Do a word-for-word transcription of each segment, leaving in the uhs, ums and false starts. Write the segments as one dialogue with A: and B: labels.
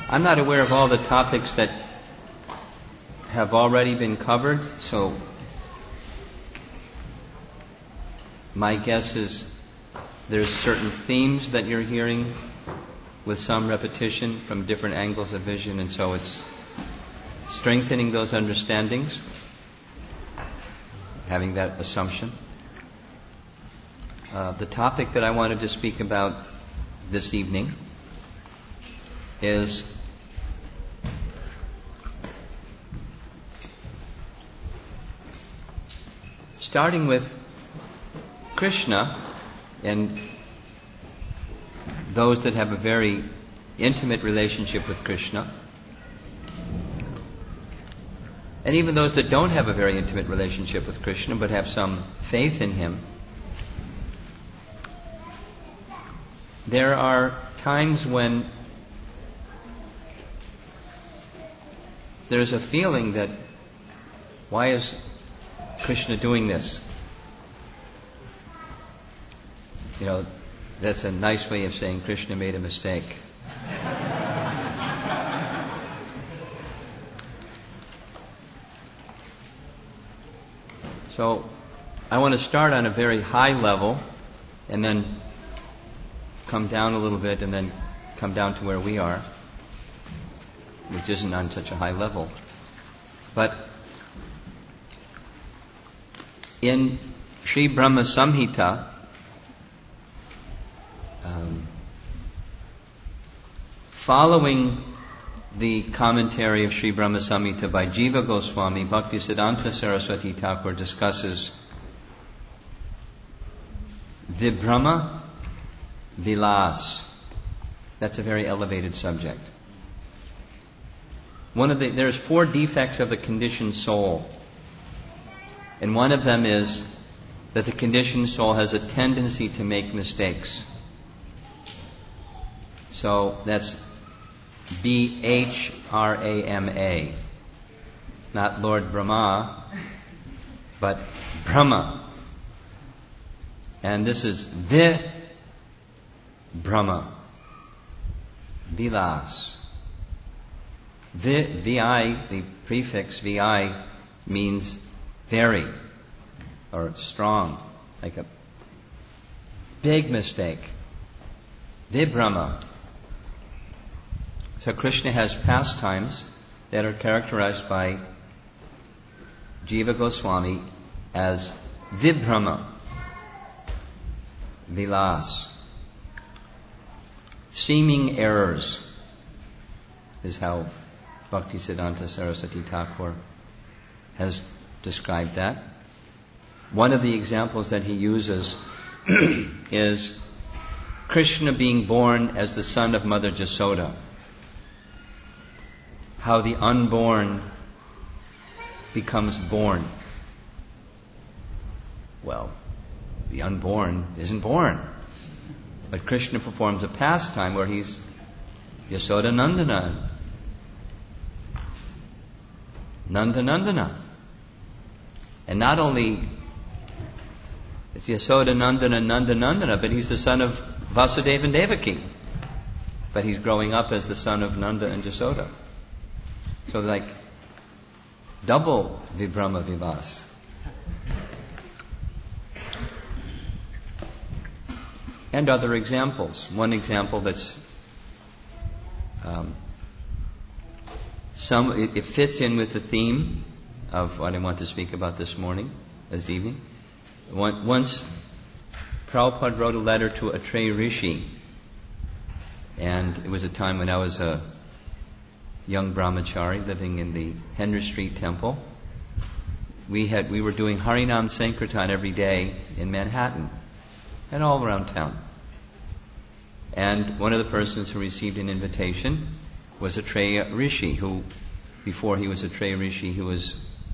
A: I'm not aware of all the topics that have already been covered, so my guess is there's certain themes that you're hearing with some repetition from different angles of vision, and so it's strengthening those understandings, having that assumption. Uh, the topic that I wanted to speak about this evening is starting with Krishna and those that have a very intimate relationship with Krishna, and even those that don't have a very intimate relationship with Krishna but have some faith in Him. There are times when there's a feeling that, why is Krishna doing this? You know, that's a nice way of saying Krishna made a mistake. So, I want to start on a very high level and then come down a little bit and then come down to where we are, which isn't on such a high level. But in Sri Brahma Samhita, um, following the commentary of Sri Brahma Samhita by Jiva Goswami, Bhaktisiddhanta Saraswati Thakur discusses Vibhrama Vilas. That's a very elevated subject. One of the there's four defects of the conditioned soul, and one of them is that the conditioned soul has a tendency to make mistakes. So that's B H R A M A, not Lord Brahma, but Brahma, and this is the Brahma, Vilas. Vi, Vi, the prefix Vi, means very, or strong, like a big mistake. Vibrahma. So Krishna has pastimes that are characterized by Jiva Goswami as Vibhrama, Vilas. Seeming errors is how Bhaktisiddhanta Saraswati Thakur has described that. One of the examples that he uses is Krishna being born as the son of Mother Jasoda. How the unborn becomes born. Well, the unborn isn't born. But Krishna performs a pastime where he's Yasoda Nandana. Nanda Nandana. And not only is Yasoda Nandana Nanda Nandana, but he's the son of Vasudeva and Devaki. But he's growing up as the son of Nanda and Yasoda. So like double Vibhrama Vilas. And other examples. One example that's um, some it, it fits in with the theme of what I want to speak about this morning, this evening. One, once Prabhupada wrote a letter to Atreya Rishi, and it was a time when I was a young brahmachari living in the Henry Street Temple. We had we were doing Harinam Sankirtan every day in Manhattan and all around town. And one of the persons who received an invitation was Atreya Rishi, who, before he was Atreya Rishi, he was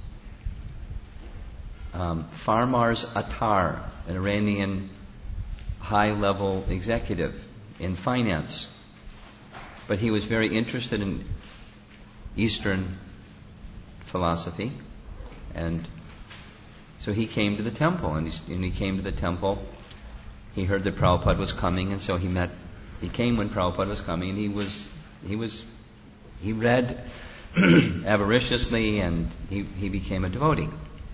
A: um, Farmars Attar, an Iranian high-level executive in finance. But he was very interested in Eastern philosophy, and so he came to the temple, and he, and he came to the temple. He heard that Prabhupada was coming, and so he met. He came when Prabhupada was coming, and he was he was he read avariciously, and he, he became a devotee.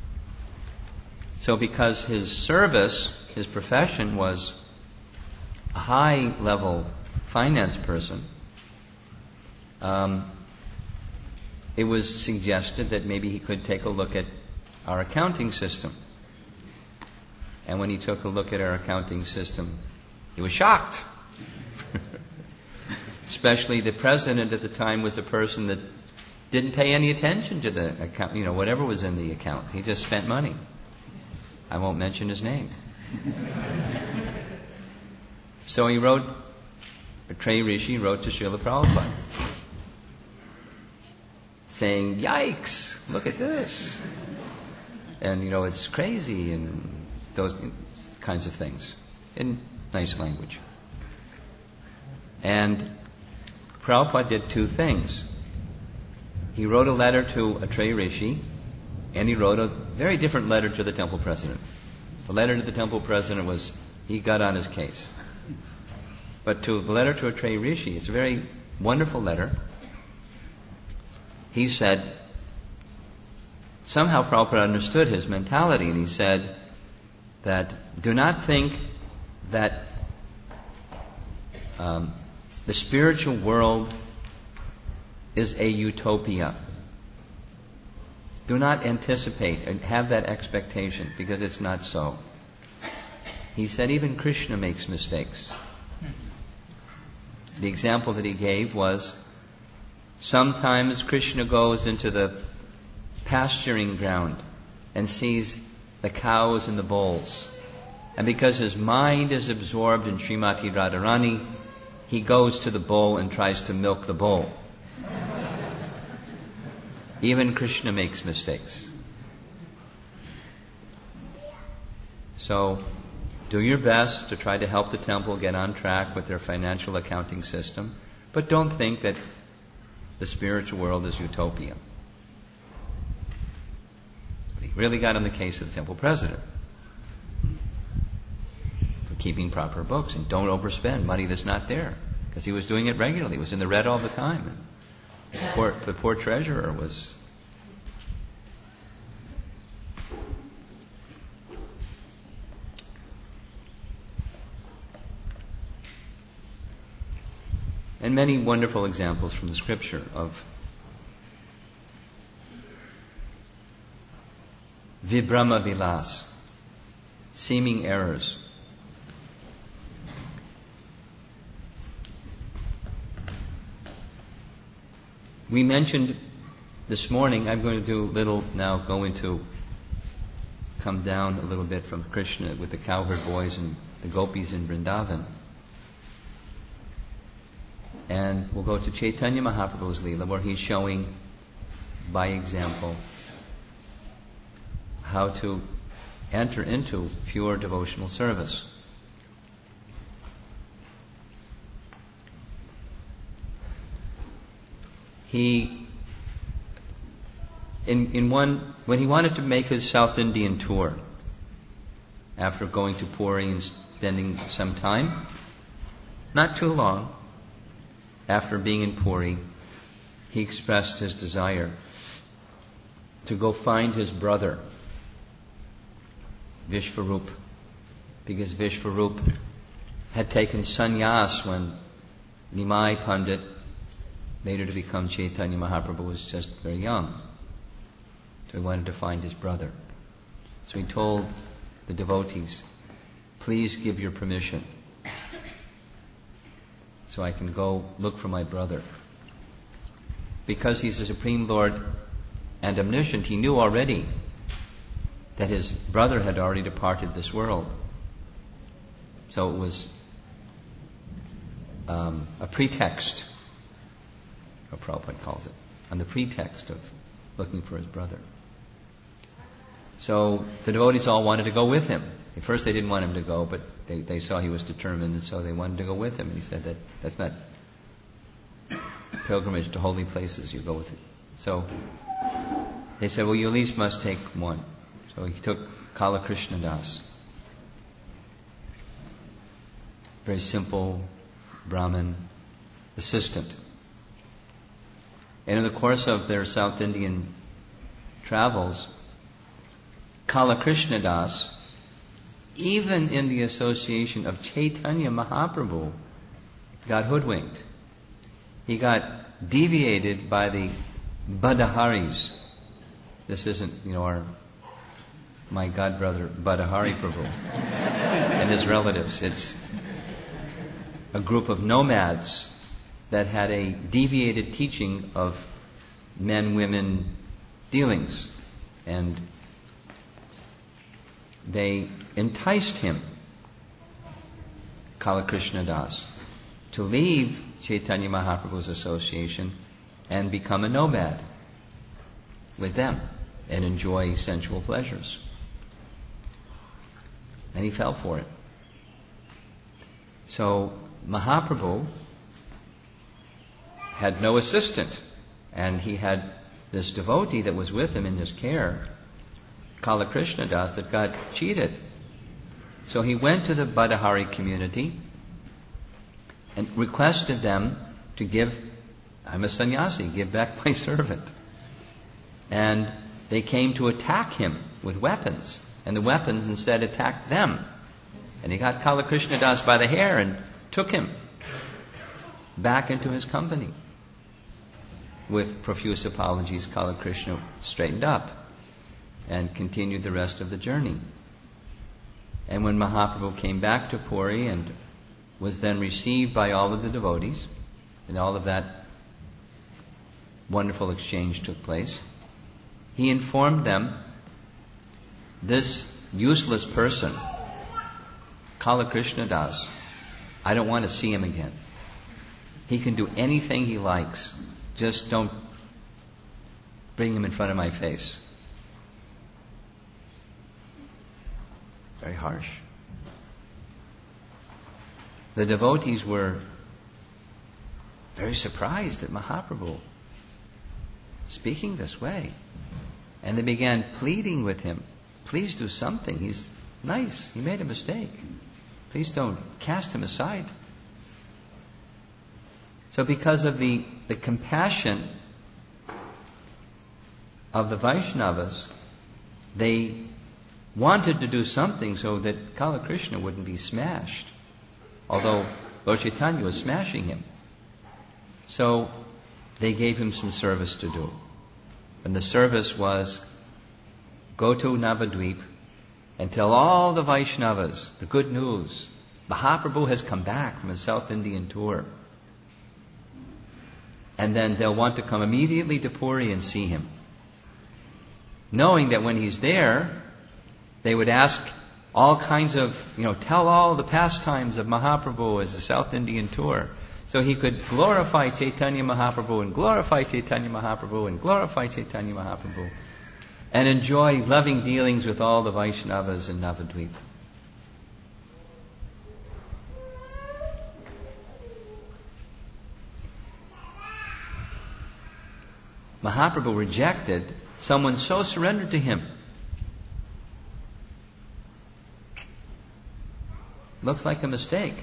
A: So because his service, his profession was a high-level finance person, um, it was suggested that maybe he could take a look at our accounting system. And when he took a look at our accounting system, he was shocked. Especially the president at the time was a person that didn't pay any attention to the account, you know, whatever was in the account. He just spent money. I won't mention his name. So he wrote, Trey Rishi wrote to Srila Prabhupada, saying, "Yikes, look at this." And, you know, it's crazy, and those kinds of things, in nice language. And Prabhupada did two things. He wrote a letter to Atreya Rishi, and he wrote a very different letter to the temple president. The letter to the temple president was, he got on his case. But to the letter to Atreya Rishi, it's a very wonderful letter. He said, somehow Prabhupada understood his mentality, and he said that do not think that um, the spiritual world is a utopia. Do not anticipate and have that expectation, because it's not so. He said even Krishna makes mistakes. The example that he gave was, sometimes Krishna goes into the pasturing ground and sees the cows and the bulls. And because his mind is absorbed in Srimati Radharani, he goes to the bull and tries to milk the bull. Even Krishna makes mistakes. So, do your best to try to help the temple get on track with their financial accounting system, but don't think that the spiritual world is utopia. But he really got on the case of the temple president for keeping proper books, and don't overspend money that's not there, because he was doing it regularly. He was in the red all the time. And the poor, the poor treasurer was... And many wonderful examples from the scripture of Vibrama Vilas, seeming errors. We mentioned this morning, I'm going to do a little now, go into, come down a little bit from Krishna with the cowherd boys and the gopis in Vrindavan. And we'll go to Chaitanya Mahaprabhu's Leela, where he's showing, by example, how to enter into pure devotional service. He, in, in one, when he wanted to make his South Indian tour, after going to Puri and spending some time, not too long, after being in Puri, he expressed his desire to go find his brother, Vishvarup, because Vishvarup had taken sannyas when Nimai Pandit, later to become Chaitanya Mahaprabhu, was just very young. So he wanted to find his brother. So he told the devotees, please give your permission so I can go look for my brother. Because he's the Supreme Lord and omniscient, he knew already that his brother had already departed this world. So it was um, a pretext, what Prabhupada calls it, on the pretext of looking for his brother. So the devotees all wanted to go with him. At first they didn't want him to go, but they, they saw he was determined, and so they wanted to go with him. And he said that that's not pilgrimage to holy places, you go with it. So they said, well, you at least must take one. So he took Kala Krishna Das. Very simple Brahmin assistant. And in the course of their South Indian travels, Kala Krishna Das, even in the association of Chaitanya Mahaprabhu, got hoodwinked. He got deviated by the Badaharis. This isn't, you know, our my godbrother Badahari Prabhu and his relatives. It's a group of nomads that had a deviated teaching of men-women dealings. And they enticed him, Kala Krishna Das, to leave Chaitanya Mahaprabhu's association and become a nomad with them and enjoy sensual pleasures. And he fell for it. So Mahaprabhu had no assistant, and he had this devotee that was with him in his care, Kala Krishna Das, that got cheated. So he went to the Badahari community and requested them to give, I'm a sannyasi, give back my servant. And they came to attack him with weapons, and the weapons instead attacked them. And he got Kala Krishna Das by the hair and took him back into his company. With profuse apologies, Kala Krishna straightened up and continued the rest of the journey. And when Mahaprabhu came back to Puri and was then received by all of the devotees, and all of that wonderful exchange took place, he informed them, this useless person, Kala Krishna Das, I don't want to see him again. He can do anything he likes. Just don't bring him in front of my face. Very harsh. The devotees were very surprised at Mahaprabhu speaking this way. And they began pleading with him, please do something. He's nice. He made a mistake. Please don't cast him aside. So because of the, the compassion of the Vaishnavas, they wanted to do something so that Kala Krishna wouldn't be smashed, although Lord Chaitanya was smashing him. So they gave him some service to do. And the service was, go to Navadvip and tell all the Vaishnavas the good news. Mahaprabhu has come back from his South Indian tour. And then they'll want to come immediately to Puri and see him, knowing that when he's there, they would ask all kinds of, you know, tell all the pastimes of Mahaprabhu as the South Indian tour. So he could glorify Chaitanya Mahaprabhu and glorify Chaitanya Mahaprabhu and glorify Chaitanya Mahaprabhu and enjoy loving dealings with all the Vaishnavas in Navadvip. Mahaprabhu rejected someone so surrendered to him. Looks like a mistake.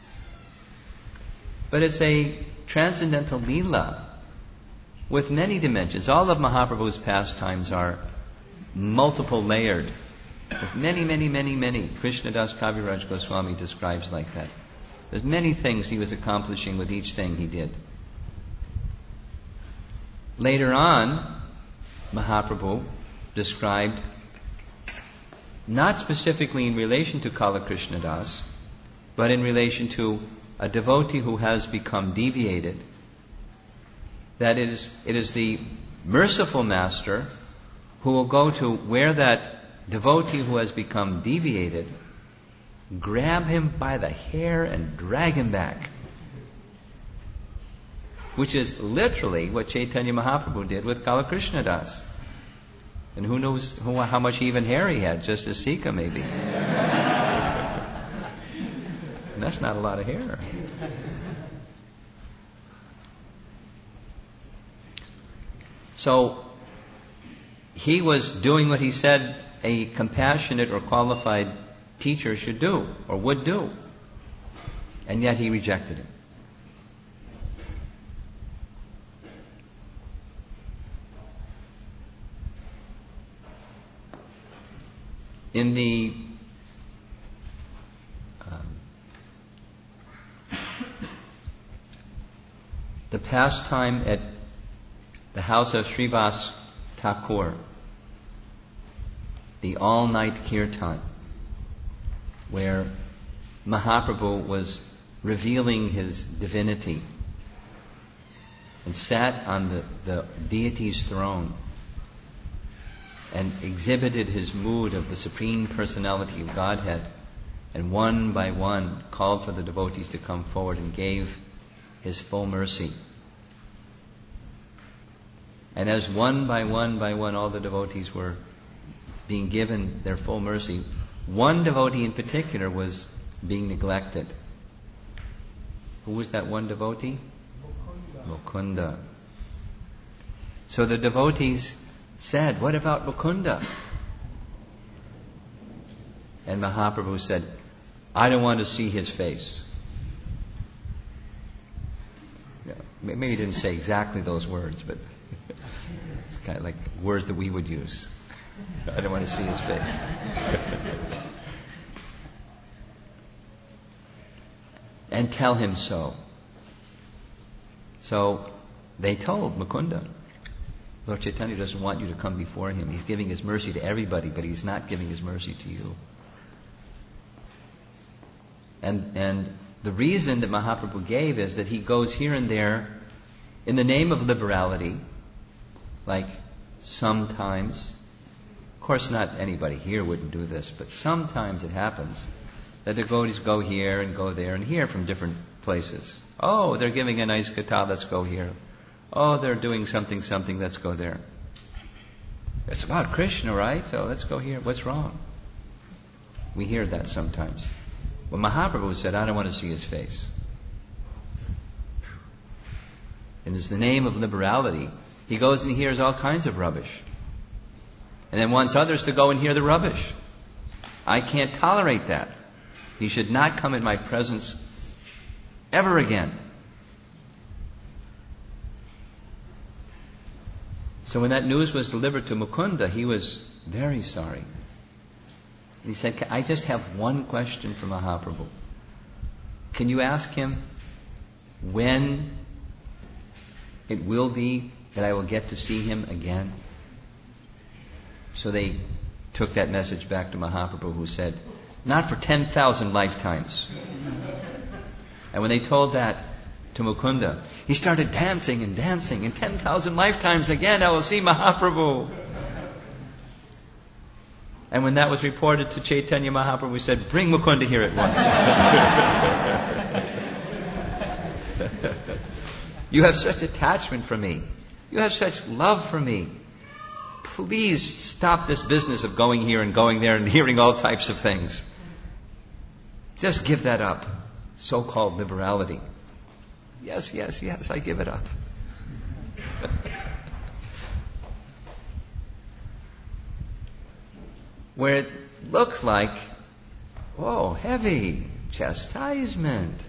A: But it's a transcendental leela with many dimensions. All of Mahaprabhu's pastimes are multiple layered, with many, many, many, many. Krishnadas Kaviraj Goswami describes like that. There's many things he was accomplishing with each thing he did. Later on, Mahaprabhu described, not specifically in relation to Kala Krishna Das, but in relation to a devotee who has become deviated, that it is, it is the merciful master who will go to where that devotee who has become deviated, grab him by the hair and drag him back. Which is literally what Chaitanya Mahaprabhu did with Kala Krishna Das. And who knows who, how much even hair he had, just as Sika maybe. And that's not a lot of hair. So he was doing what he said a compassionate or qualified teacher should do, or would do. And yet he rejected him. in the um, the pastime at the house of Srivas Thakur, the all-night kirtan, where Mahaprabhu was revealing his divinity and sat on the, the deity's throne and exhibited his mood of the Supreme Personality of Godhead, and one by one called for the devotees to come forward and gave his full mercy. And as one by one by one all the devotees were being given their full mercy, one devotee in particular was being neglected. Who was that one devotee? Mukunda. Mukunda. So the devotees said, "What about Mukunda?" And Mahaprabhu said, "I don't want to see his face." Maybe he didn't say exactly those words, but it's kind of like words that we would use. I don't want to see his face. And tell him so. So they told Mukunda, Lord Chaitanya doesn't want you to come before him. He's giving his mercy to everybody, but he's not giving his mercy to you. And and the reason that Mahaprabhu gave is that he goes here and there in the name of liberality, like sometimes, of course not anybody here wouldn't do this, but sometimes it happens that devotees go here and go there and here from different places. Oh, they're giving a nice katha, let's go here. Oh, they're doing something, something, let's go there. It's about Krishna, right? So let's go here. What's wrong? We hear that sometimes. But Mahaprabhu said, I don't want to see his face. And it's the name of liberality. He goes and hears all kinds of rubbish. And then wants others to go and hear the rubbish. I can't tolerate that. He should not come in my presence ever again. So when that news was delivered to Mukunda, he was very sorry. He said, I just have one question for Mahaprabhu. Can you ask him when it will be that I will get to see him again? So they took that message back to Mahaprabhu, who said, not for ten thousand lifetimes. And when they told that to Mukunda, he started dancing and dancing. In ten thousand lifetimes again I will see Mahaprabhu. And when that was reported to Chaitanya Mahaprabhu, he said, bring Mukunda here at once. You have such attachment for me. You have such love for me. Please stop this business of going here and going there and hearing all types of things. Just give that up. So-called liberality. Yes, yes, yes, I give it up. Where it looks like, whoa, heavy chastisement.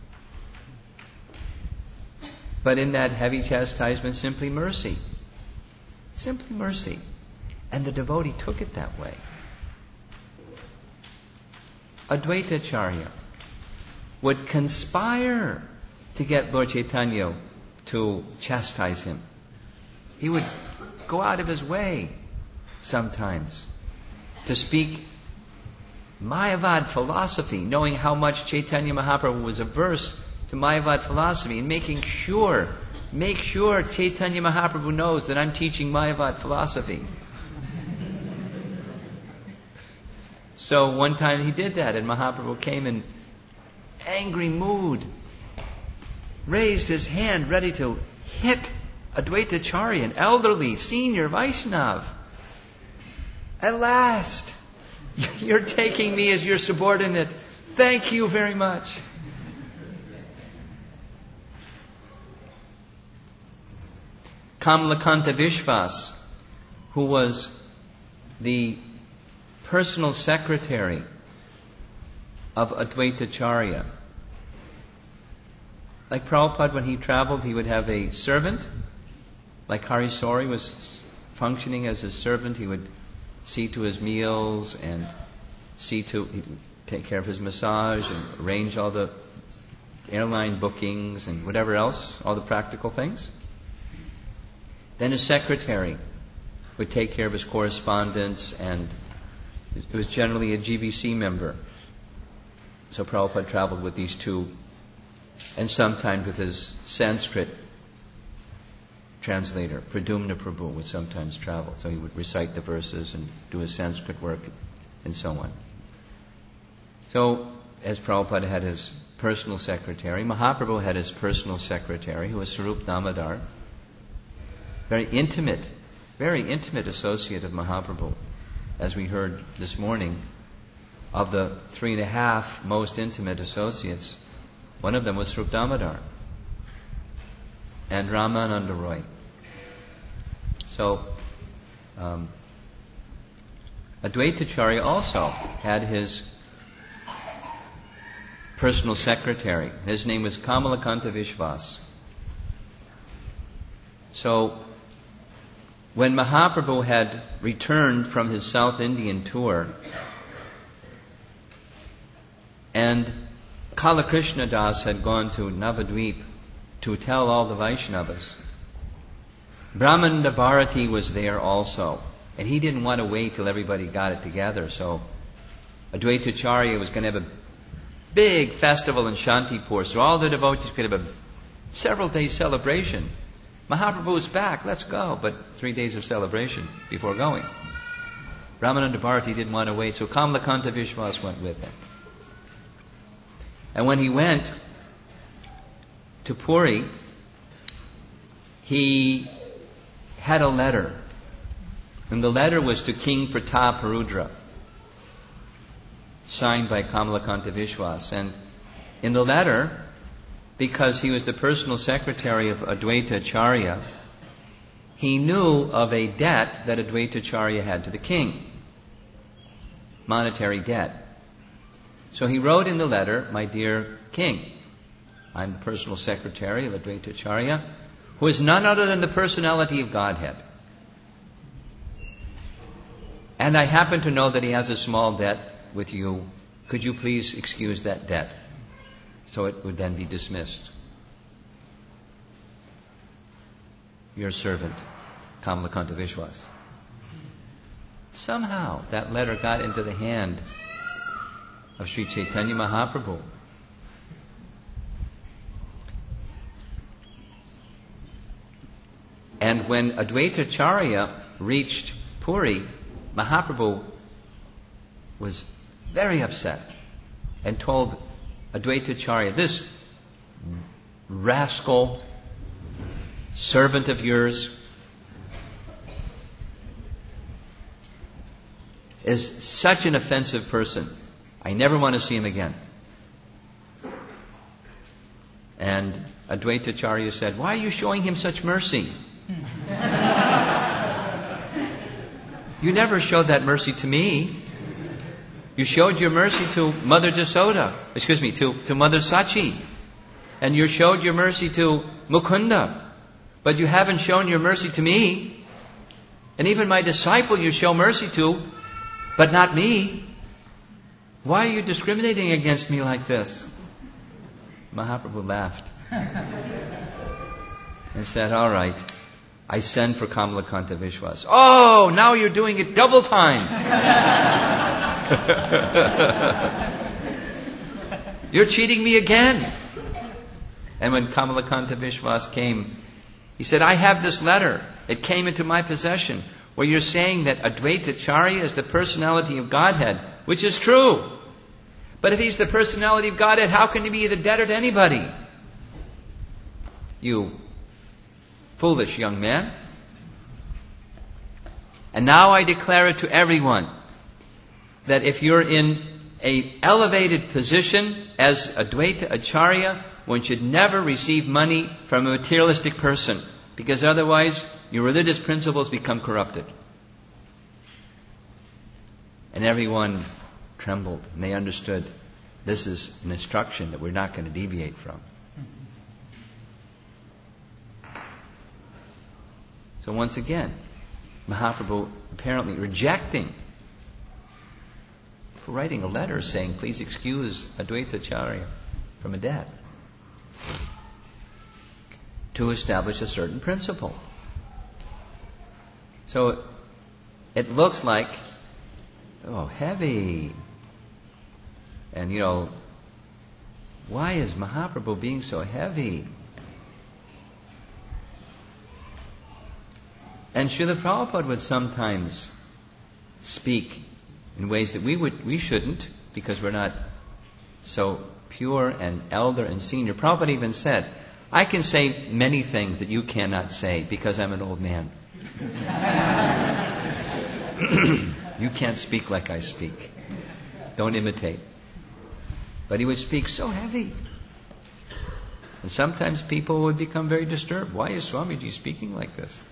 A: But in that heavy chastisement, simply mercy. Simply mercy. And the devotee took it that way. Advaitacharya would conspire to get Lord Chaitanya to chastise him. He would go out of his way sometimes to speak Mayavad philosophy, knowing how much Chaitanya Mahaprabhu was averse to Mayavad philosophy, and making sure, make sure Chaitanya Mahaprabhu knows that I'm teaching Mayavad philosophy. So one time he did that, and Mahaprabhu came in angry mood, raised his hand ready to hit Advaitacharya, an elderly, senior Vaishnav. At last, you're taking me as your subordinate. Thank you very much. Kamalakanta Vishwas, who was the personal secretary of Advaitacharya. Like Prabhupada, when he traveled, he would have a servant. Like Harisori was functioning as his servant, he would see to his meals and see to he'd take care of his massage and arrange all the airline bookings and whatever else, all the practical things. Then his secretary would take care of his correspondence, and it was generally a G B C member. So Prabhupada traveled with these two, and sometimes with his Sanskrit translator, Pradumna Prabhu, would sometimes travel. So he would recite the verses and do his Sanskrit work and so on. So, as Prabhupada had his personal secretary, Mahaprabhu had his personal secretary, who was Sarup Damodar, very intimate, very intimate associate of Mahaprabhu. As we heard this morning, of the three and a half most intimate associates, one of them was Sarup Damodar and Ramananda Roy. So, um, Advaitacharya also had his personal secretary. His name was Kamalakanta Vishwas. So, when Mahaprabhu had returned from his South Indian tour, and Kalakrishna Das had gone to Navadvip to tell all the Vaishnavas, Brahmanda Bharati was there also. And he didn't want to wait till everybody got it together. So Advaitacharya was going to have a big festival in Shantipur, so all the devotees could have a several days celebration. Mahaprabhu was back, let's go. But three days of celebration before going. Brahmananda Bharati didn't want to wait, so Kamalakanta Vishwas went with him. And when he went to Puri, he had a letter. And the letter was to King Prataparudra, signed by Kamalakanta Vishwas. And in the letter, because he was the personal secretary of Advaitacharya, he knew of a debt that Advaitacharya had to the king. Monetary debt. So he wrote in the letter, "My dear king, I'm the personal secretary of Advaitacharya, who is none other than the personality of Godhead. And I happen to know that he has a small debt with you. Could you please excuse that debt?" So it would then be dismissed. Your servant, Kamalakanta Vishwas. Somehow that letter got into the hand of Sri Chaitanya Mahaprabhu. And when Advaitacharya reached Puri, Mahaprabhu was very upset and told Advaitacharya, "This rascal servant of yours is such an offensive person. I never want to see him again." And Advaitacharya said, "Why are you showing him such mercy? You never showed that mercy to me. You showed your mercy to Mother Jasoda, excuse me, to, to Mother Sachi. And you showed your mercy to Mukunda. But you haven't shown your mercy to me. And even my disciple you show mercy to, but not me. Why are you discriminating against me like this?" Mahaprabhu laughed and said, "All right, I send for Kamalakanta Vishwas." "Oh, now you're doing it double time." "You're cheating me again." And when Kamalakanta Vishwas came, he said, "I have this letter. It came into my possession where you're saying that Advaitacharya is the personality of Godhead, which is true. But if he's the personality of Godhead, how can he be the debtor to anybody? You foolish young man. And now I declare it to everyone that if you're in a elevated position as Advaita Acharya, one should never receive money from a materialistic person, because otherwise your religious principles become corrupted." And everyone trembled, and they understood this is an instruction that we're not going to deviate from. So once again, Mahaprabhu apparently rejecting for writing a letter saying, please excuse Advaita Acharya from a debt, to establish a certain principle. So it looks like, oh, heavy. And, you know, why is Mahaprabhu being so heavy? And Srila Prabhupada would sometimes speak in ways that we would we shouldn't, because we're not so pure and elder and senior. Prabhupada even said, I can say many things that you cannot say because I'm an old man. You can't speak like I speak. Don't imitate. But he would speak so heavy. And sometimes people would become very disturbed. Why is Swamiji speaking like this?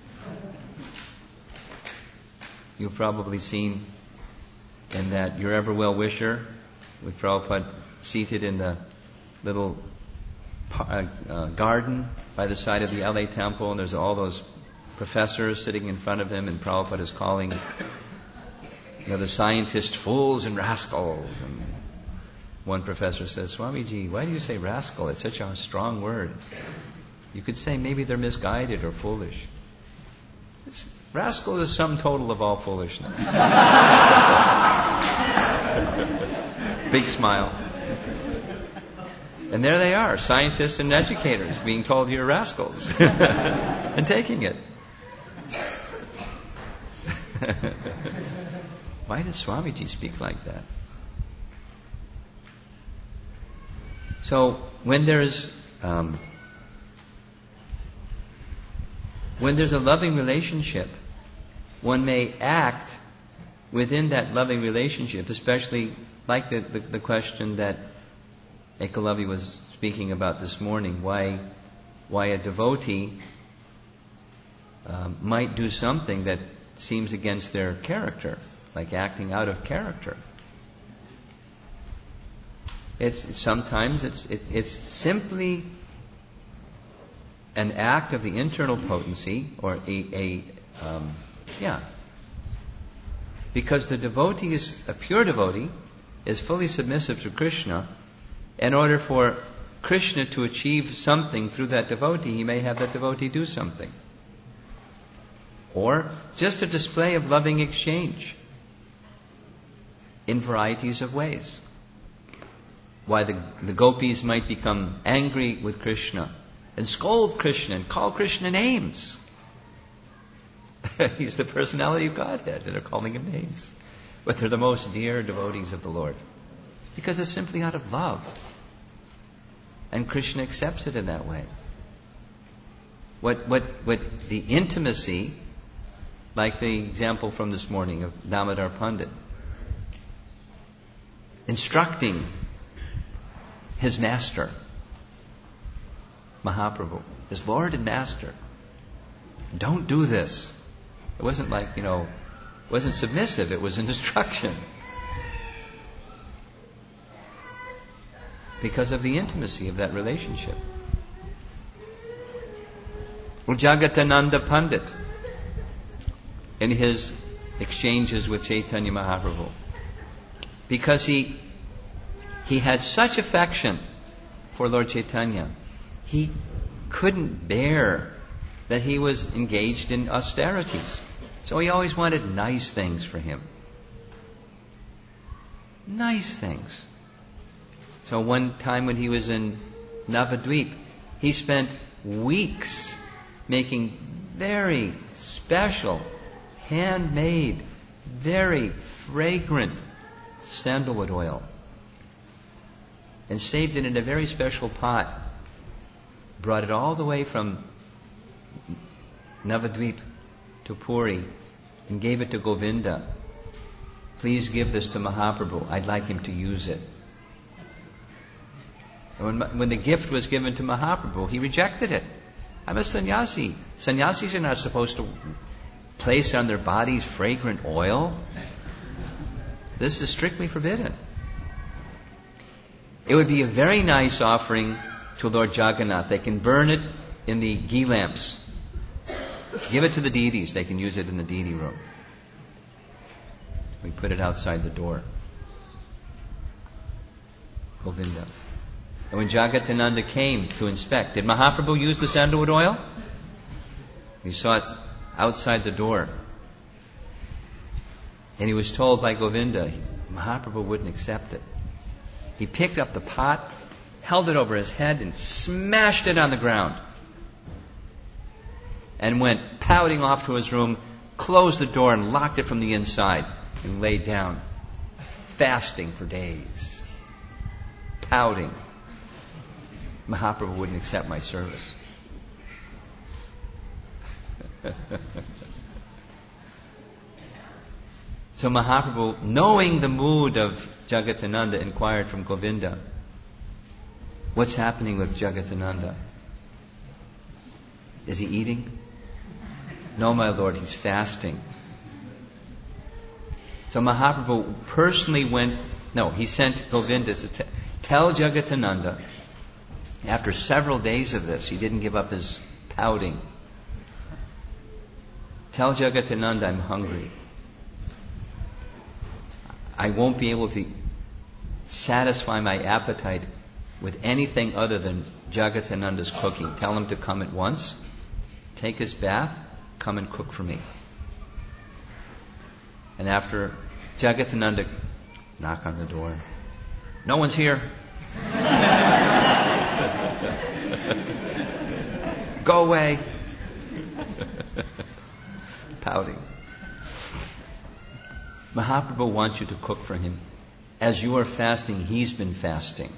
A: You've probably seen in that Your Ever Well Wisher with Prabhupada seated in the little uh, uh, garden by the side of the L A temple, and there's all those professors sitting in front of him, and Prabhupada is calling, you know, the scientists fools and rascals. And one professor says, Swamiji, why do you say rascal? It's such a strong word. You could say maybe they're misguided or foolish. It's, rascal is the sum total of all foolishness. Big smile. And there they are, scientists and educators, being told you're rascals and taking it. Why does Swamiji speak like that? So when there's um, when there's a loving relationship, one may act within that loving relationship, especially like the, the, the question that Ekalavi was speaking about this morning, why why a devotee um, might do something that seems against their character, like acting out of character. It's, it's sometimes it's it, it's simply an act of the internal potency, or a, a um, yeah, because the devotee is a pure devotee, is fully submissive to Krishna. In order for Krishna to achieve something through that devotee, he may have that devotee do something. Or just a display of loving exchange in varieties of ways. Why the, the gopis might become angry with Krishna and scold Krishna and call Krishna names. He's the personality of Godhead, and they're calling him names. But they're the most dear devotees of the Lord. Because it's simply out of love. And Krishna accepts it in that way. What, what, what the intimacy, like the example from this morning of Damodar Pandit, instructing his master, Mahaprabhu, his Lord and Master, don't do this. It wasn't like, you know, it wasn't submissive, it was an instruction. Because of the intimacy of that relationship. Well, Jagatananda Pandit, in his exchanges with Chaitanya Mahaprabhu, because he he had such affection for Lord Chaitanya, he couldn't bear that he was engaged in austerities. So he always wanted nice things for him. Nice things. So one time when he was in Navadvip, he spent weeks making very special, handmade, very fragrant sandalwood oil, and saved it in a very special pot. Brought it all the way from Navadvip to Puri and gave it to Govinda. Please give this to Mahaprabhu. I'd like him to use it. When, when the gift was given to Mahaprabhu, he rejected it. I'm a sannyasi. Sannyasis are not supposed to place on their bodies fragrant oil. This is strictly forbidden. It would be a very nice offering to Lord Jagannath. They can burn it in the ghee lamps. Give it to the deities. They can use it in the deity room. We put it outside the door. Govinda. And when Jagatananda came to inspect, did Mahaprabhu use the sandalwood oil? He saw it outside the door. And he was told by Govinda, Mahaprabhu wouldn't accept it. He picked up the pot, held it over his head, and smashed it on the ground. And went pouting off to his room, closed the door and locked it from the inside, and laid down, fasting for days. Pouting. Mahaprabhu wouldn't accept my service. So Mahaprabhu, knowing the mood of Jagatananda, inquired from Govinda, what's happening with Jagatananda? Is he eating? No, my Lord, he's fasting. So Mahaprabhu personally went, no, he sent Govinda to t- tell Jagatananda, after several days of this, he didn't give up his pouting. Tell Jagatananda I'm hungry. I won't be able to satisfy my appetite with anything other than Jagatananda's cooking. Tell him to come at once, take his bath, come and cook for me. And after Jagatananda, knock on the door. No one's here. Go away. Pouting. Mahaprabhu wants you to cook for him. As you are fasting, he's been fasting.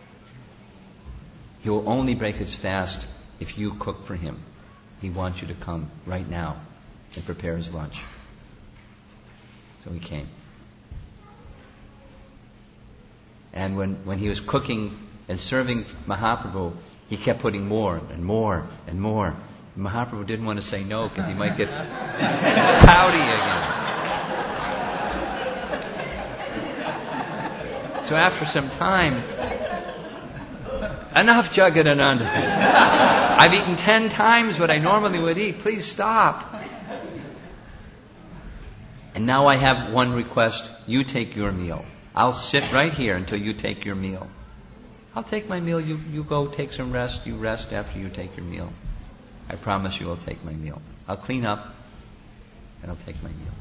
A: He will only break his fast if you cook for him. He wants you to come right now and prepare his lunch. So he came. And when, when he was cooking and serving Mahaprabhu, he kept putting more and more and more. Mahaprabhu didn't want to say no because he might get pouty again. So after some time, enough Jagadananda. I've eaten ten times what I normally would eat. Please stop. And now I have one request. You take your meal. I'll sit right here until you take your meal. I'll take my meal. You, you go take some rest. You rest after you take your meal. I promise you I'll take my meal. I'll clean up and I'll take my meal.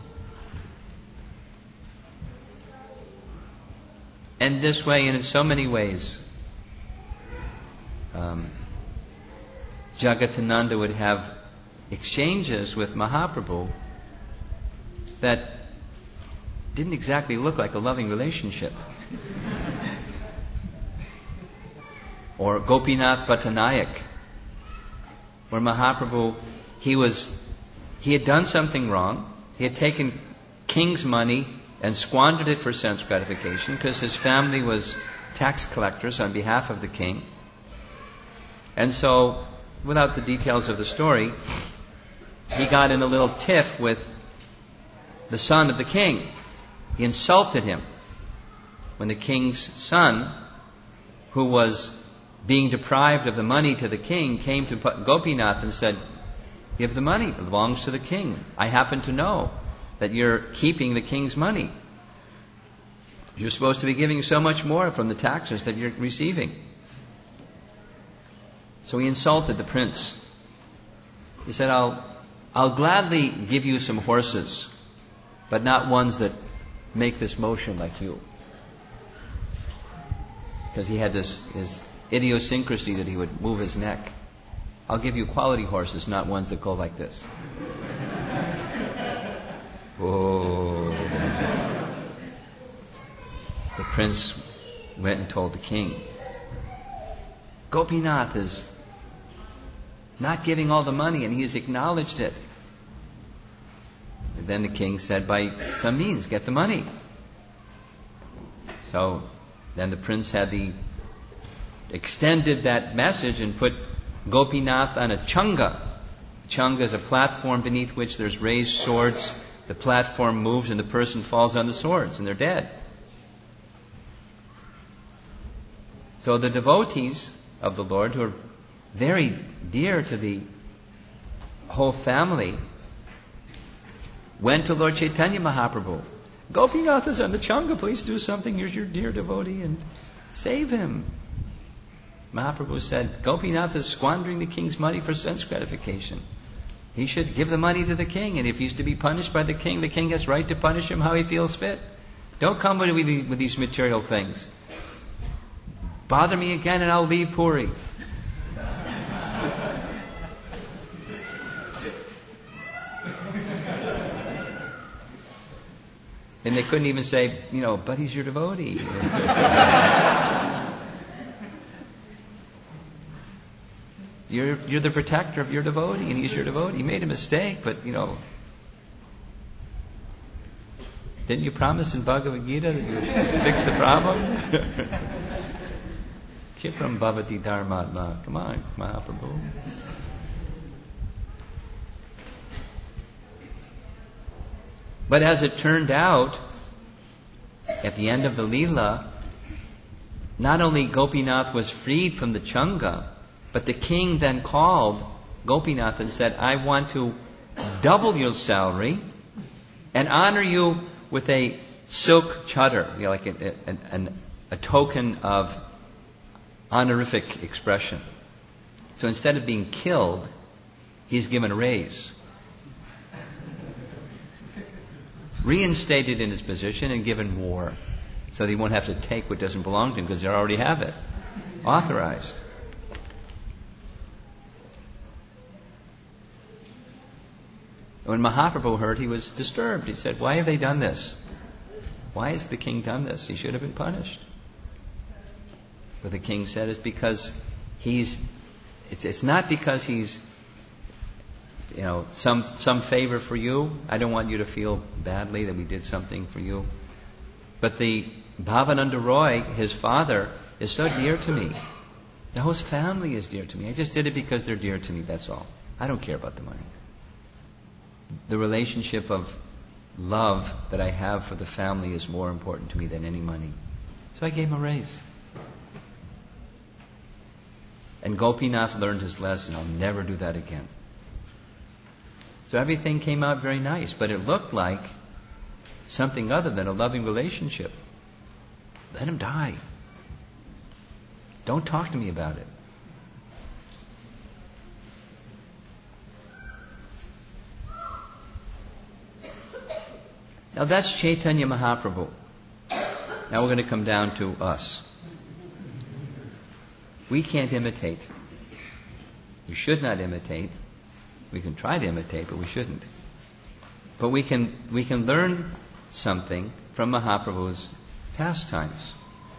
A: And this way, and in so many ways, um, Jagatananda would have exchanges with Mahaprabhu that didn't exactly look like a loving relationship. Or Gopinath Bhattanayak, where Mahaprabhu, he was, he had done something wrong. He had taken king's money and squandered it for sense gratification because his family was tax collectors on behalf of the king. And so, without the details of the story, he got in a little tiff with the son of the king. He insulted him when the king's son, who was being deprived of the money to the king, came to Gopinath and said, give the money, it belongs to the king. I happen to know that you're keeping the king's money. You're supposed to be giving so much more from the taxes that you're receiving. So he insulted the prince. He said, I'll, I'll gladly give you some horses, but not ones that make this motion like you. Because he had this his idiosyncrasy that he would move his neck. I'll give you quality horses, not ones that go like this. Oh. The prince went and told the king, Gopinath is not giving all the money, and he has acknowledged it. And then the king said, by some means, get the money. So then the prince had the extended that message and put Gopinath on a changa. Changa is a platform beneath which there's raised swords. The platform moves and the person falls on the swords and they're dead. So the devotees of the Lord, who are very dear to the whole family, went to Lord Chaitanya Mahaprabhu. Gopinath is on the changa, please do something. Here's your dear devotee. And Save him. Mahaprabhu said, Gopinath is squandering the king's money for sense gratification. He should give the money to the king, and if he's to be punished by the king, the king has right to punish him how he feels fit. Don't come with, with these material things. Bother me again and I'll leave Puri. And they couldn't even say, you know, but he's your devotee. You're, you're the protector of your devotee, and he's your devotee. He made a mistake, but, you know, didn't you promise in Bhagavad Gita that you would fix the problem? Kipram bhavati dharmatma. Come on, Mahaprabhu. But as it turned out, at the end of the Leela, not only Gopinath was freed from the Changa, but the king then called Gopinath and said, I want to double your salary and honor you with a silk chadar, you know, like a, a, a token of honorific expression. So instead of being killed, he's given a raise. Reinstated in his position and given more, so that he won't have to take what doesn't belong to him because they already have it. Authorized. When Mahaprabhu heard, he was disturbed. He said, why have they done this? Why has the king done this? He should have been punished. But the king said, it's because he's, it's, it's not because he's, you know, some, some favor for you. I don't want you to feel badly that we did something for you. But the Bhavananda Roy, his father, is so dear to me. The whole family is dear to me. I just did it because they're dear to me, that's all. I don't care about the money. The relationship of love that I have for the family is more important to me than any money. So I gave him a raise. And Gopinath learned his lesson. I'll never do that again. So everything came out very nice, but it looked like something other than a loving relationship. Let him die. Don't talk to me about it. Now that's Chaitanya Mahaprabhu. Now we're going to come down to us. We can't imitate. We should not imitate. We can try to imitate, but we shouldn't. But we can we can learn something from Mahaprabhu's pastimes.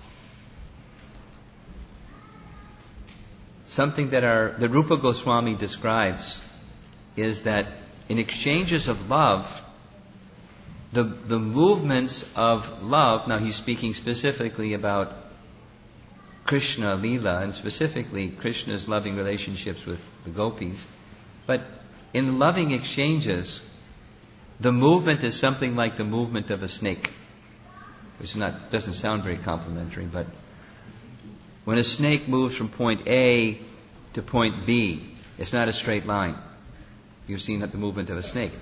A: Something that our that Rupa Goswami describes is that in exchanges of love, the the movements of love, now he's speaking specifically about Krishna Leela, and specifically Krishna's loving relationships with the gopis, but in loving exchanges, the movement is something like the movement of a snake. Which is not, doesn't sound very complimentary, but when a snake moves from point A to point B, it's not a straight line. You've seen the movement of a snake.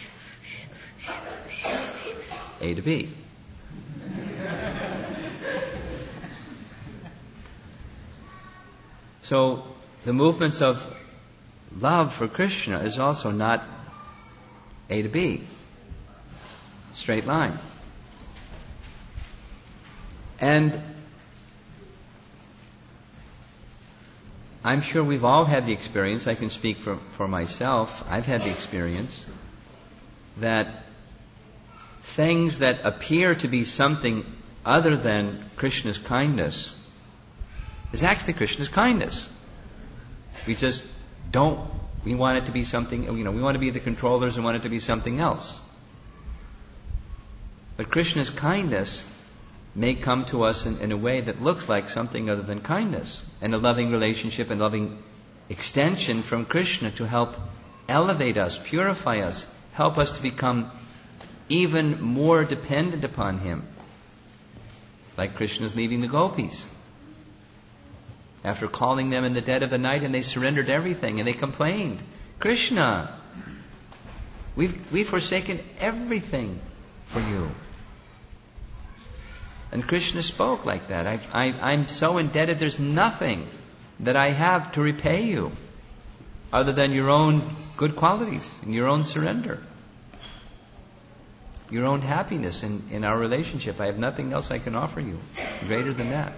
A: A to B. So the movements of love for Krishna is also not A to B, straight line. And I'm sure we've all had the experience, I can speak for, for myself, I've had the experience that things that appear to be something other than Krishna's kindness is actually Krishna's kindness. We just don't, we want it to be something, you know, we want to be the controllers and want it to be something else. But Krishna's kindness may come to us in, in a way that looks like something other than kindness, and a loving relationship and loving extension from Krishna to help elevate us, purify us, help us to become even more dependent upon Him. Like Krishna's leaving the gopis. After calling them in the dead of the night, and they surrendered everything, and they complained, Krishna, we've, we've forsaken everything for you. And Krishna spoke like that. I, I, I'm so indebted, there's nothing that I have to repay you other than your own good qualities and your own surrender, your own happiness in, in our relationship. I have nothing else I can offer you greater than that.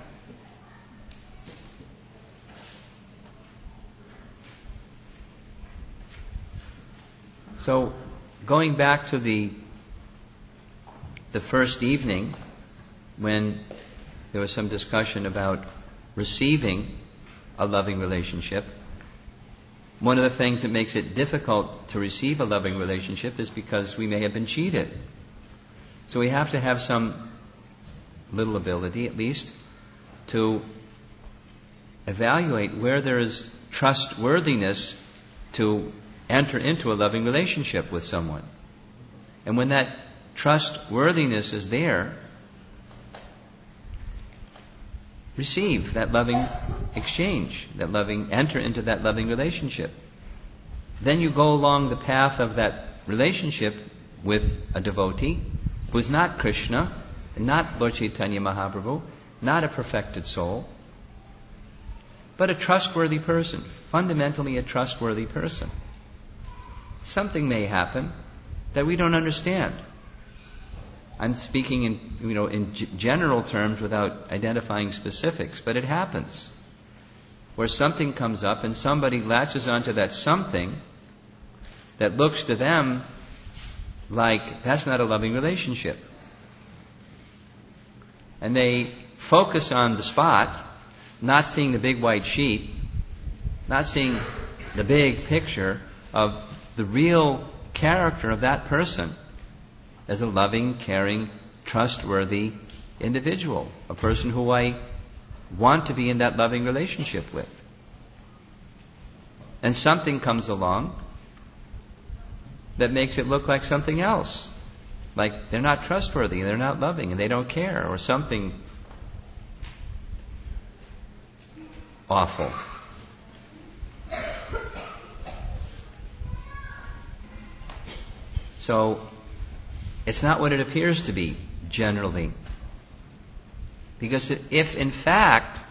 A: So, going back to the the first evening, when there was some discussion about receiving a loving relationship, one of the things that makes it difficult to receive a loving relationship is because we may have been cheated. So we have to have some little ability, at least, to evaluate where there is trustworthiness to enter into a loving relationship with someone. And when that trustworthiness is there, receive that loving exchange, that loving, enter into that loving relationship. Then you go along the path of that relationship with a devotee who is not Krishna, not Lord Chaitanya Mahaprabhu, not a perfected soul, but a trustworthy person, fundamentally a trustworthy person. Something may happen that we don't understand. I'm speaking in, you know, in g- general terms without identifying specifics, but it happens. Where something comes up and somebody latches onto that something that looks to them like that's not a loving relationship. And they focus on the spot, not seeing the big white sheet, not seeing the big picture of the real character of that person as a loving, caring, trustworthy individual, a person who I want to be in that loving relationship with. And something comes along that makes it look like something else. Like they're not trustworthy, they're not loving, and they don't care, or something awful. So, it's not what it appears to be, generally. Because if, in fact,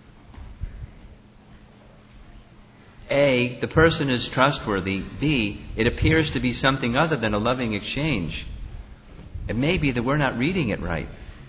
A: A, the person is trustworthy, B, it appears to be something other than a loving exchange, it may be that we're not reading it right.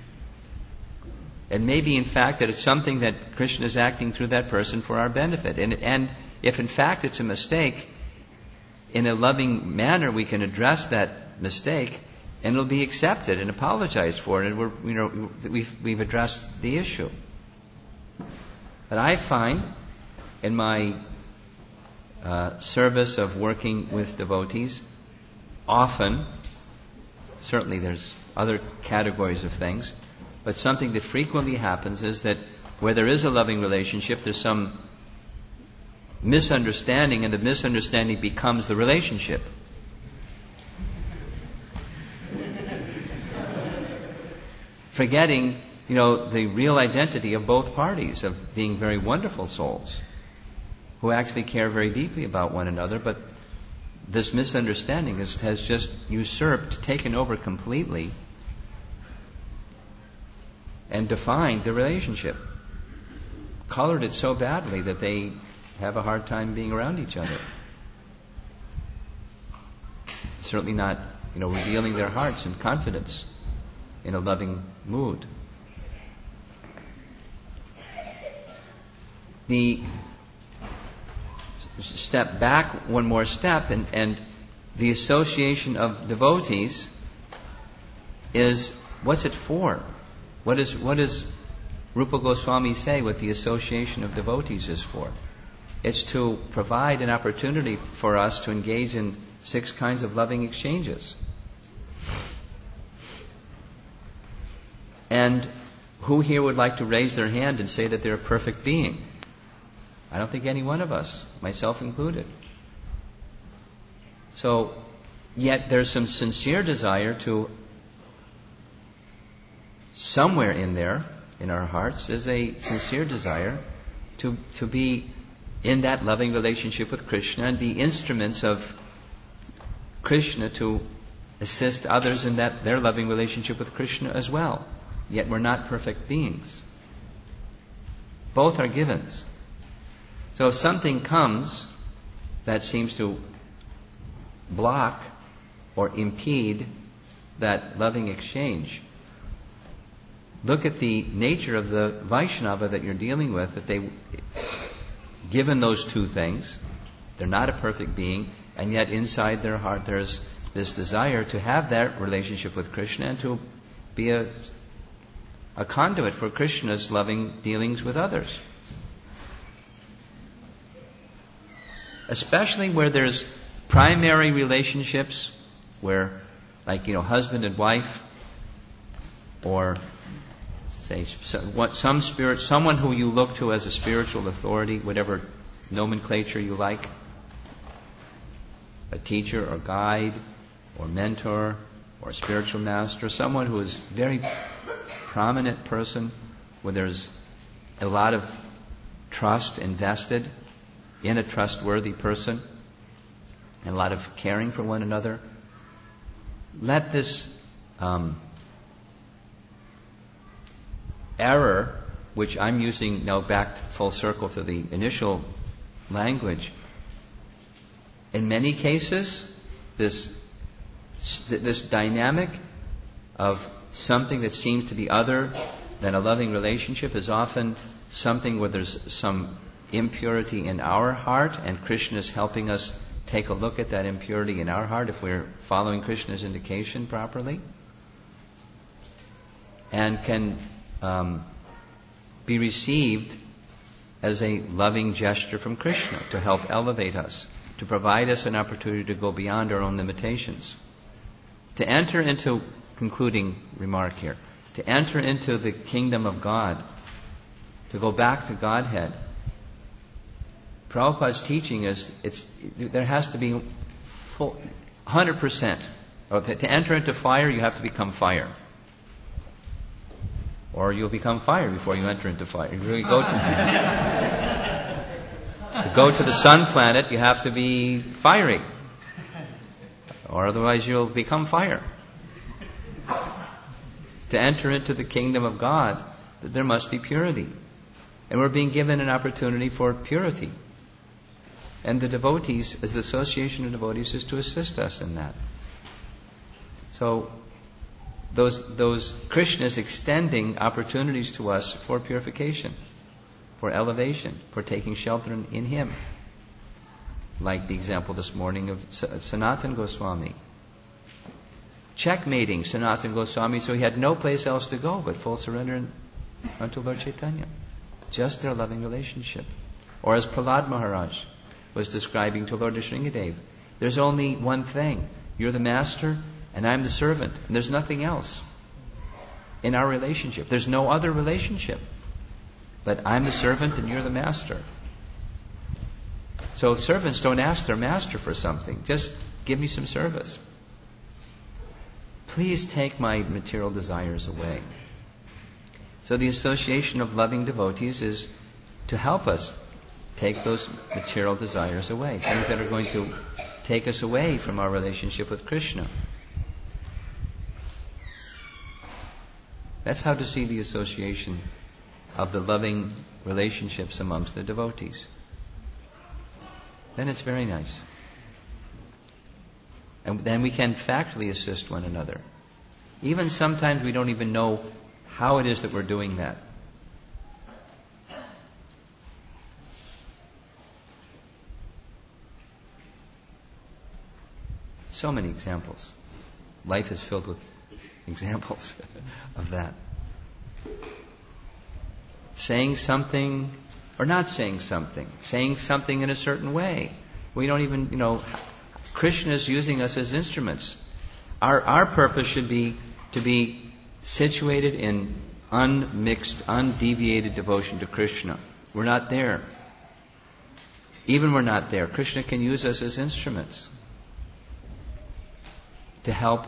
A: It may be, in fact, that it's something that Krishna is acting through that person for our benefit. And, and if, in fact, it's a mistake, in a loving manner we can address that mistake and it'll be accepted and apologized for it, and we're, you know, we've, we've addressed the issue. But I find in my uh, service of working with devotees, often, certainly there's other categories of things, but something that frequently happens is that where there is a loving relationship, there's some misunderstanding, and the misunderstanding becomes the relationship. Forgetting, you know, the real identity of both parties, of being very wonderful souls who actually care very deeply about one another, but this misunderstanding is, has just usurped, taken over completely, and defined the relationship. Colored it so badly that they have a hard time being around each other. Certainly not, you know, revealing their hearts in confidence in a loving mood. The step back one more step, and, and the association of devotees is, what's it for? What is what does Rupa Goswami say what the association of devotees is for? It's to provide an opportunity for us to engage in six kinds of loving exchanges. And who here would like to raise their hand and say that they're a perfect being? I don't think any one of us, myself included. So, yet there's some sincere desire to, somewhere in there, in our hearts, is a sincere desire to, to be in that loving relationship with Krishna and be instruments of Krishna to assist others in that their loving relationship with Krishna as well. yet we're not perfect beings. Both are givens. So if something comes that seems to block or impede that loving exchange, look at the nature of the Vaishnava that you're dealing with, that they, given those two things, they're not a perfect being, and yet inside their heart there's this desire to have that relationship with Krishna and to be a, a conduit for Krishna's loving dealings with others. Especially where there's primary relationships, where, like, you know, husband and wife, or say some spirit, someone who you look to as a spiritual authority, whatever nomenclature you like, a teacher or guide or mentor or spiritual master, someone who is a very prominent person where there's a lot of trust invested in a trustworthy person and a lot of caring for one another. Let this um, error, which I'm using now back full circle to the initial language, in many cases, this this dynamic of something that seems to be other than a loving relationship is often something where there's some impurity in our heart, and Krishna is helping us take a look at that impurity in our heart if we're following Krishna's indication properly, and can um, be received as a loving gesture from Krishna to help elevate us, to provide us an opportunity to go beyond our own limitations, to enter into, concluding remark here, to enter into the kingdom of God, to go back to Godhead. Prabhupada's teaching is it's there has to be full one hundred percent. To, to enter into fire, you have to become fire. Or you'll become fire before you enter into fire. You really go to, to go to the sun planet, you have to be fiery. Or otherwise you'll become fire. To enter into the kingdom of God, there must be purity. And we're being given an opportunity for purity. And the devotees, as the association of devotees, is to assist us in that. So, those those Krishna is extending opportunities to us for purification, for elevation, for taking shelter in, in Him. Like the example this morning of Sanatana Goswami. Checkmating Sanatana Goswami, so he had no place else to go but full surrender unto Lord Chaitanya. Just their loving relationship. Or as Prahlad Maharaj was describing to Lord Nrsingadev, there's only one thing. You're the master and I'm the servant. And there's nothing else in our relationship. There's no other relationship. But I'm the servant and you're the master. So servants don't ask their master for something. Just give me some service. Please take my material desires away. So the association of loving devotees is to help us take those material desires away, things that are going to take us away from our relationship with Krishna. That's how to see the association of the loving relationships amongst the devotees. Then it's very nice. And then we can factually assist one another. Even sometimes we don't even know how it is that we're doing that. So many examples. Life is filled with examples of that. Saying something or not saying something. Saying something in a certain way. We don't even, you know, Krishna is using us as instruments. Our our purpose should be to be situated in unmixed, undeviated devotion to Krishna. We're not there. Even we're not there. Krishna can use us as instruments to help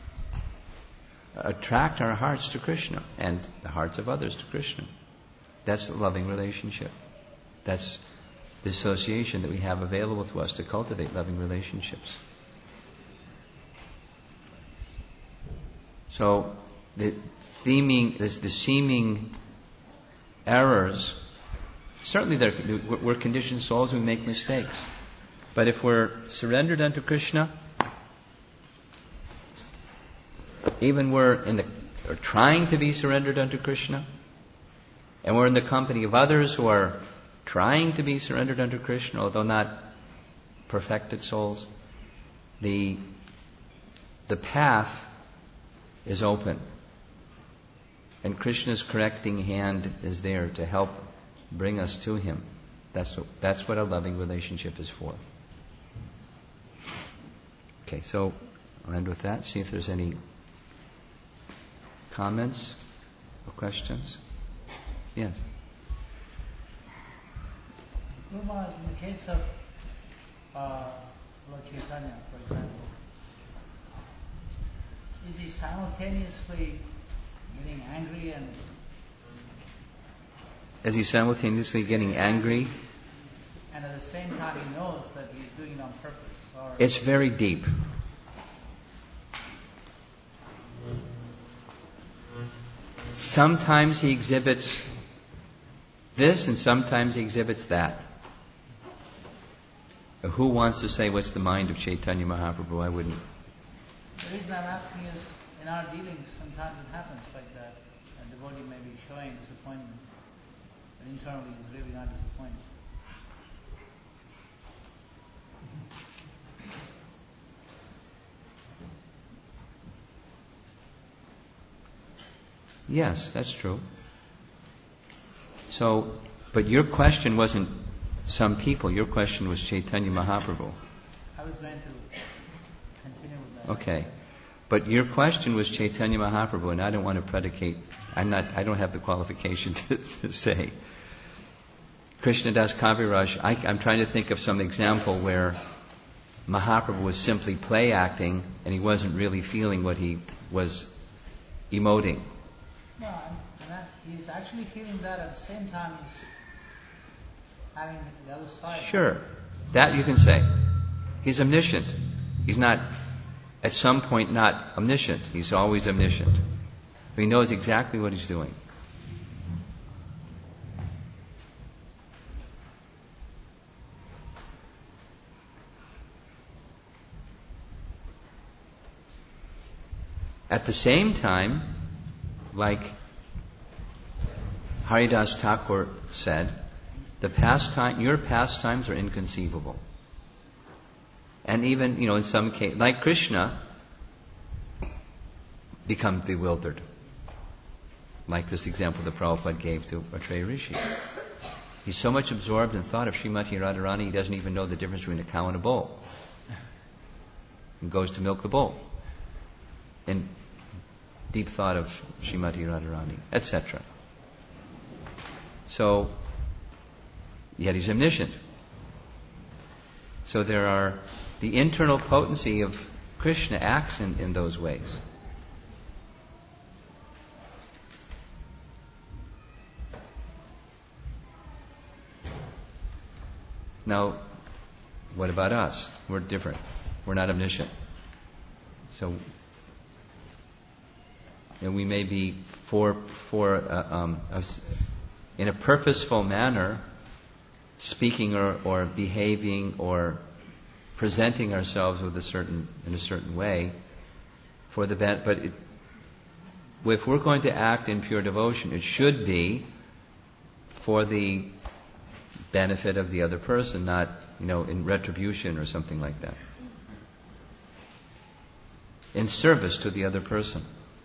A: attract our hearts to Krishna and the hearts of others to Krishna. That's a loving relationship. That's the association that we have available to us to cultivate loving relationships. So, the theming, there's the seeming errors. Certainly there, we're conditioned souls, we make mistakes. But if we're surrendered unto Krishna, even we're in the, or trying to be surrendered unto Krishna, and we're in the company of others who are trying to be surrendered unto Krishna, although not perfected souls, the, the path is open. And Krishna's correcting hand is there to help bring us to Him. That's what, that's what a loving relationship is for. Okay, so I'll end with that. See if there's any comments or questions. Yes.
B: Guru Maharaj, in the case of uh, Lord Chaitanya, for example, is he simultaneously getting angry and...
A: Is he simultaneously getting angry?
B: And at the same time he knows that he's doing it on purpose? Or
A: it's very deep. Sometimes he exhibits this and sometimes he exhibits that. Who wants to say what's the mind of Chaitanya Mahaprabhu? I wouldn't.
B: The reason I'm asking is, in our dealings, sometimes it happens like that. A devotee may be showing disappointment, but internally he's really not disappointed.
A: Yes, that's true. So, but your question wasn't some people. Your question was Chaitanya Mahaprabhu.
B: I was going to continue with that.
A: Okay. But your question was Chaitanya Mahaprabhu, and I don't want to predicate. I'm not. I don't have the qualification to, to say. Krishnadas Kaviraj. I, I'm trying to think of some example where Mahaprabhu was simply play acting, and he wasn't really feeling what he was emoting.
B: No, and that, he's actually feeling that at the same time he's having the other side.
A: Sure, that you can say. He's omniscient. He's not. At some point not omniscient. He's always omniscient. He knows exactly what he's doing. At the same time, like Haridas Thakur said, the pastime, your pastimes are inconceivable. And even, you know, in some case, like Krishna, become bewildered. Like this example that Prabhupada gave to Atreya Rishi. He's so much absorbed in thought of Srimati Radharani, he doesn't even know the difference between a cow and a bull. And goes to milk the bull. In deep thought of Srimati Radharani, et cetera. So, yet he's omniscient. So there are, the internal potency of Krishna acts in, in those ways. Now, what about us? We're different. We're not omniscient. So, you know, we may be for, for uh, um, us, in a purposeful manner, speaking or, or behaving or presenting ourselves with a certain in a certain way for the ben- but it, if we're going to act in pure devotion, it should be for the benefit of the other person, not, you know, in retribution or something like that. In service to the other person.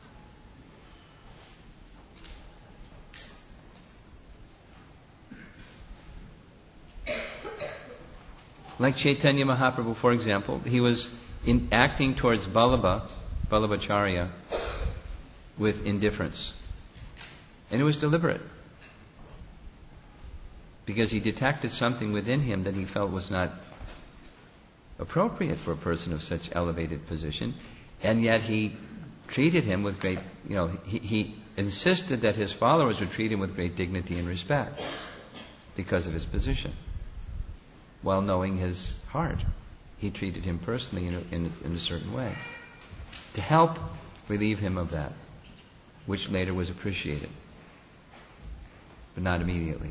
A: Like Chaitanya Mahaprabhu, for example, he was in acting towards Vallabha, Vallabhacharya, with indifference. And it was deliberate. Because he detected something within him that he felt was not appropriate for a person of such elevated position. And yet he treated him with great, you know, he, he insisted that his followers would treat him with great dignity and respect because of his position. While knowing his heart, he treated him personally in a, in a, in a certain way to help relieve him of that. which later was appreciated, but not immediately.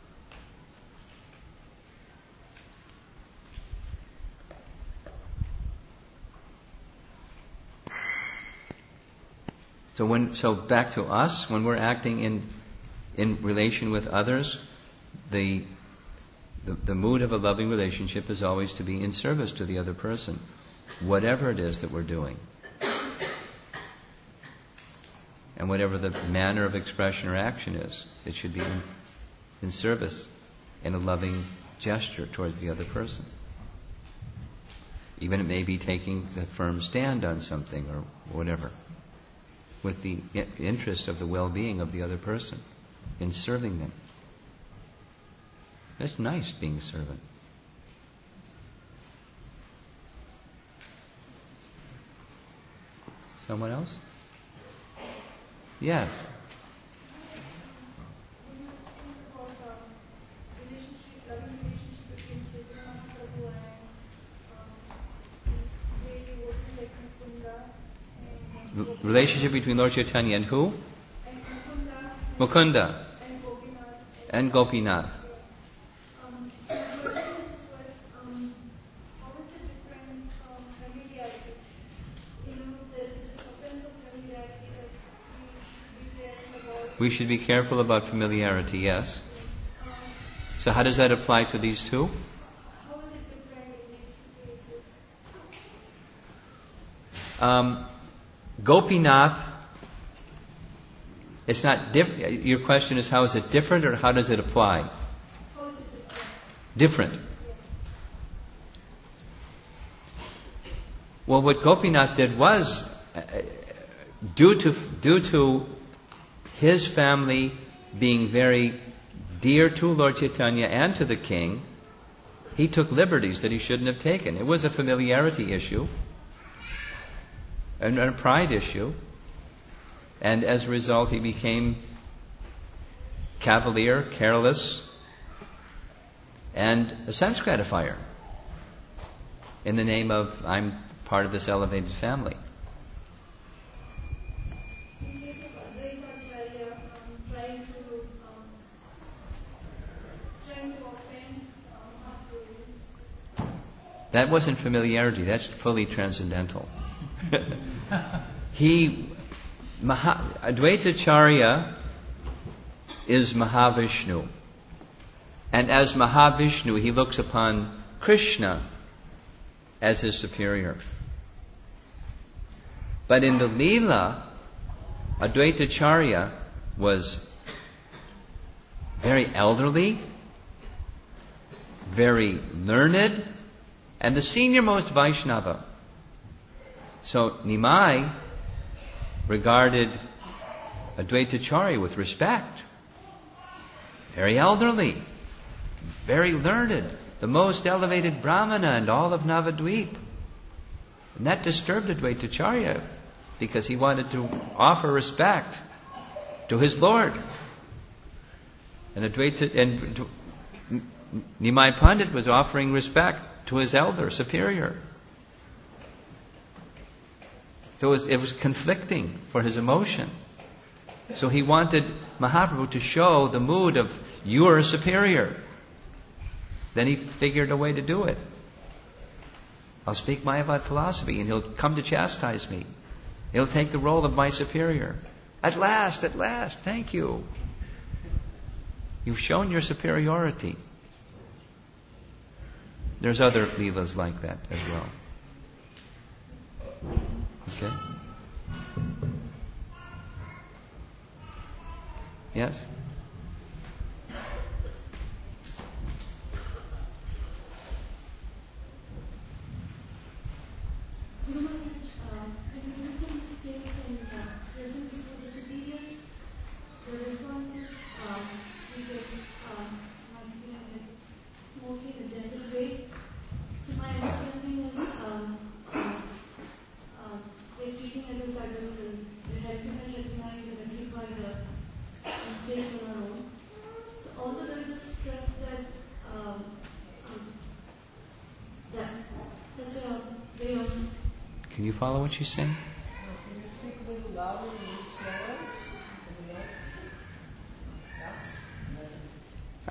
A: So when, so back to us, when we're acting in, in relation with others, the, the, the mood of a loving relationship is always to be in service to the other person, whatever it is that we're doing. And whatever the manner of expression or action is, it should be in, in service, in a loving gesture towards the other person. Even it may be taking a firm stand on something or whatever, with the interest of the well-being of the other person, in serving them. That's nice, being a servant. Someone else? Yes. Relationship between Lord Chaitanya and who? Mukunda and Gopinath. We should be careful about familiarity, yes. So how does that apply to these two?
C: How is it different in these two cases?
A: Um, Gopinath, it's not different. Your question is, how is it different, or how does it apply?
C: How is it
A: Different.
C: different?
A: Well, what Gopinath did was, uh, due to due to his family being very dear to Lord Chaitanya and to the king, he took liberties that he shouldn't have taken. It was a familiarity issue and a pride issue, and as a result he became cavalier, careless, and a sense gratifier in the name of, I'm part of this elevated family.
C: In case of Advaita Acharya, um, trying to um, trying to offend um, Mahaprabhu.
A: That wasn't familiarity, that's fully transcendental. he, Maha, Advaita Acharya is Mahavishnu. And as Mahavishnu, he looks upon Krishna as his superior. But in the Leela, Advaita Acharya was very elderly, very learned, and the senior-most Vaishnava. So Nimai regarded Advaita Acharya with respect. Very elderly, very learned, the most elevated Brahmana in all of Navadvip. And that disturbed Advaita Acharya because he wanted to offer respect to his Lord. And Advaita, and Nimai Pandit was offering respect to his elder, superior. So it was, it was conflicting for his emotion. So he wanted Mahaprabhu to show the mood of, you're superior. Then he figured a way to do it. I'll speak Mayavad philosophy and he'll come to chastise me. He'll take the role of my superior. At last, at last, thank you. You've shown your superiority. There's other leelas like that as well. Okay? Yes?
C: Guru Maharaj, uh, when you listen to states and uh, present before the superiors, the responses um, you get um, might be like mostly in a gentle way. So my understanding is um, um, uh, they're treating as a servants and they're helping us recognize and rectify the mistakes on our own. So although there is a stress that um, um, that such a way of
A: Can you follow what she's saying?
D: Can you speak a little louder, a little slower?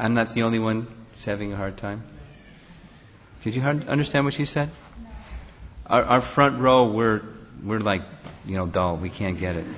A: I'm not the only one who's having a hard time. Did you hard- understand what she said? Our, our front row, we're we're like, you know, dull. We can't get it.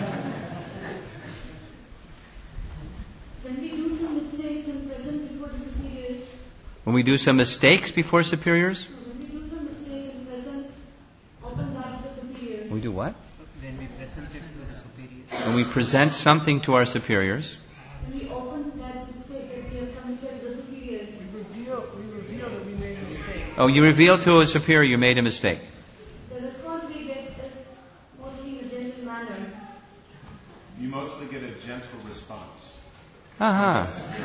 C: When we do some mistakes and present before the superiors,
A: When we do some mistakes before superiors,
C: when we do some mistakes and present, open that to the superiors,
A: we do what?
B: When we present it to the superior.
A: When we present something to our superiors,
C: when we open that mistake that we have committed to the superiors,
D: We reveal, we reveal that we made a mistake.
A: oh, you reveal to a superior you made a mistake.
C: the response we get is mostly in a gentle manner.
E: You mostly get a gentle response.
A: Uh-huh.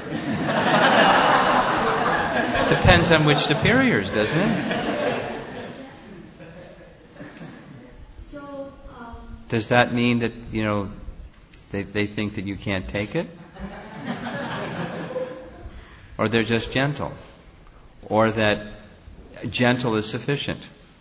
A: Depends on which superiors, doesn't it?
C: So, um,
A: Does that mean that, you know, they, they think that you can't take it? Or they're just gentle? Or that gentle is sufficient?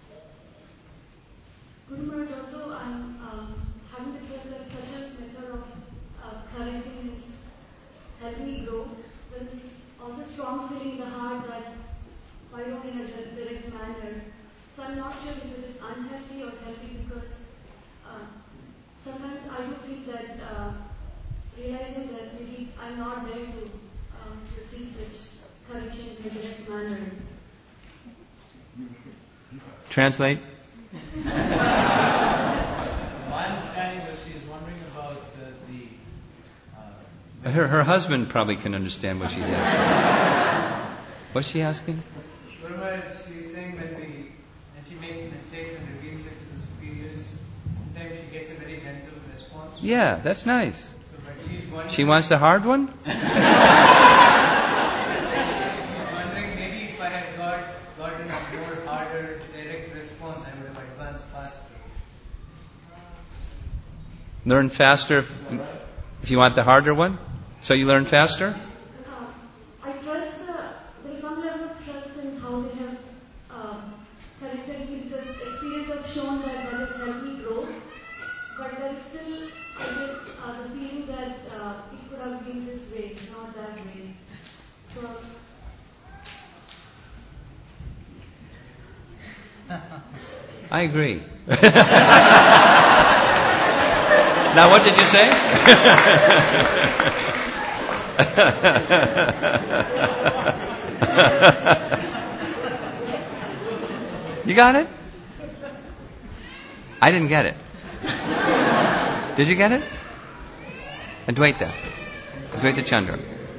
C: Guru Maharaj, although I'm um, having to trust that such a method of uh, correcting is helping me grow, there is also strong feeling in the heart that why don't in a direct direct manner. So I'm not sure if it is unhealthy or healthy because uh, sometimes I do feel that uh, realizing that maybe I'm not ready to um, receive such correction in a direct manner.
A: Translate?
B: My understanding was she's wondering about the, the uh,
A: Her, her husband probably can understand what she's asking. What's she asking?
F: Guru Maharaj, she's saying when we when she makes mistakes and reveals it to the superiors, sometimes she gets a very gentle response.
A: Yeah, that's nice.
F: So, but she's wondering,
A: She wants the hard one?
F: she's wondering maybe if I had got gotten a more harder direct response, I would have advanced faster.
A: Learn faster if, if you want the harder one? So you learn faster?
C: Uh, I trust the, there is some level of trust in how they have uh, corrected me because experience have shown that that has helped me grow. But there is still, I guess, uh, the feeling that uh, it could have been this way, not that way. So,
A: I agree. Now, what did you say? You got it? I didn't get it. Did you get it? Advaita. Advaita Chandra.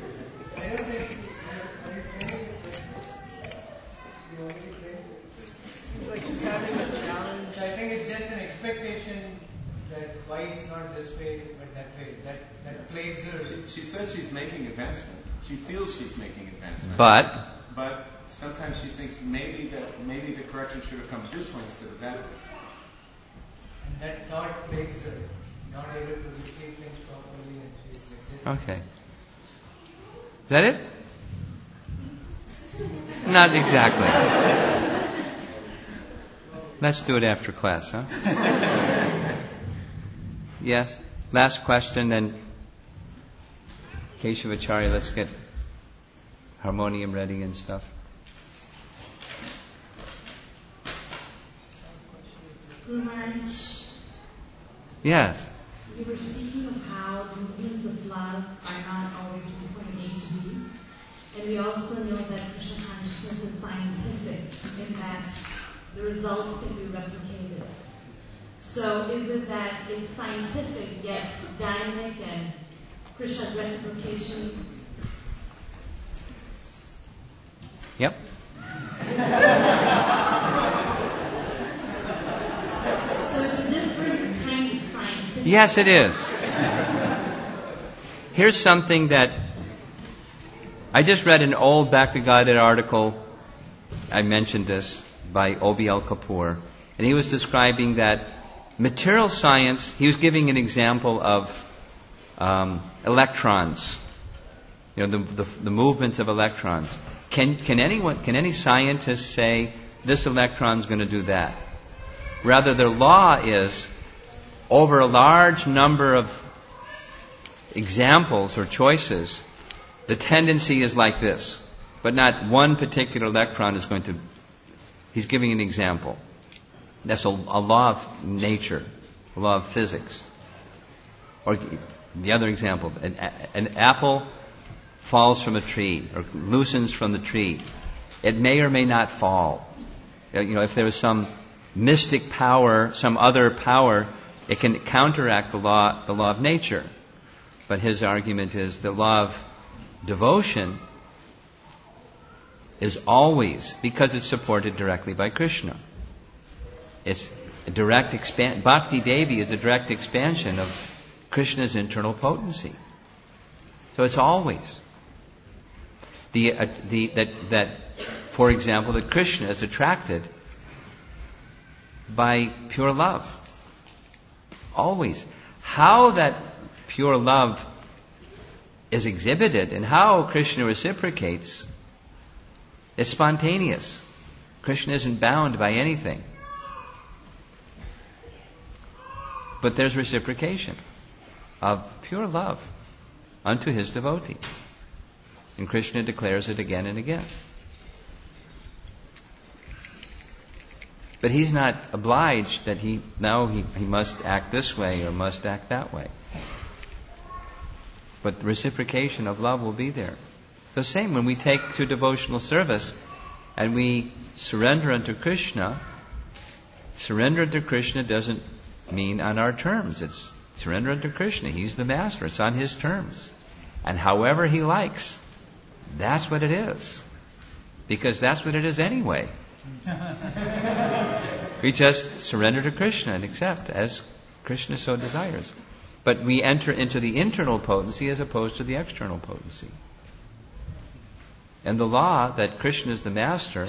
D: Like she's having a challenge.
F: So I think it's just an expectation that why it's not this way but that way. That that plagues her.
E: She, she said she's making advancement. She feels she's making advancement.
A: But
E: But sometimes she thinks maybe that maybe the correction should have come this way instead of that way.
F: And that thought plagues her, not able to receive things properly, and she's like this.
A: okay. Is that it? Not exactly. Let's do it after class, huh? Yes. Last question, then Keshavacharya, let's get harmonium ready and stuff.
G: Guru Maharaj,
A: Yes.
G: we were speaking of how movements of love are not always from point A to B. And we also know that Krishna consciousness is scientific in that the results can be replicated. So is it that it's scientific, yet dynamic, and Krishna's reciprocation?
A: Yep.
G: So it's a different kind of scientific.
A: Yes, it is. Here's something that I just read an old Back to Guided article. I mentioned this by O B L Kapoor, and he was describing that material science. He was giving an example of um, electrons. You know, the, the the movements of electrons. Can can anyone can any scientist say this electron's going to do that? Rather, their law is over a large number of examples or choices, the tendency is like this, but not one particular electron is going to, he's giving an example. That's a, a law of nature, a law of physics. Or the other example, an, an apple falls from a tree or loosens from the tree. It may or may not fall. You know, if there is some mystic power, some other power, it can counteract the law, the law of nature. But his argument is the law of devotion is always, because it's supported directly by Krishna. It's a direct expansion. Bhakti Devi is a direct expansion of Krishna's internal potency. So it's always. The, uh, the, that, that, for example, that Krishna is attracted by pure love. Always. How that pure love is exhibited and how Krishna reciprocates is spontaneous. Krishna isn't bound by anything. But there's reciprocation of pure love unto his devotee. And Krishna declares it again and again. But he's not obliged that he, now he, he must act this way or must act that way. But the reciprocation of love will be there. The same when we take to devotional service and we surrender unto Krishna. Surrender unto Krishna doesn't mean on our terms. It's surrender unto Krishna. He's the master. It's on his terms. And however he likes, that's what it is. Because that's what it is anyway. We just surrender to Krishna and accept as Krishna so desires. But we enter into the internal potency as opposed to the external potency. And the law that Krishna is the master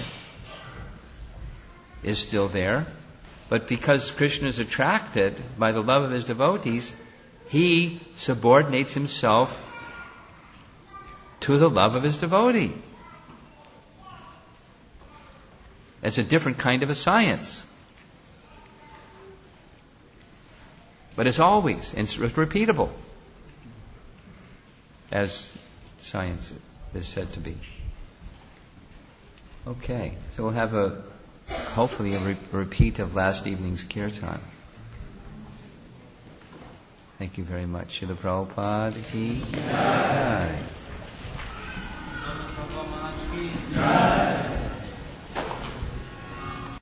A: is still there. But because Krishna is attracted by the love of his devotees, he subordinates himself to the love of his devotee. It's a different kind of a science. But it's always, it's repeatable, as science is said to be. Okay, so we'll have a, hopefully a re- repeat of last evening's kirtan. Thank you very much. Srila Prabhupada ki jai.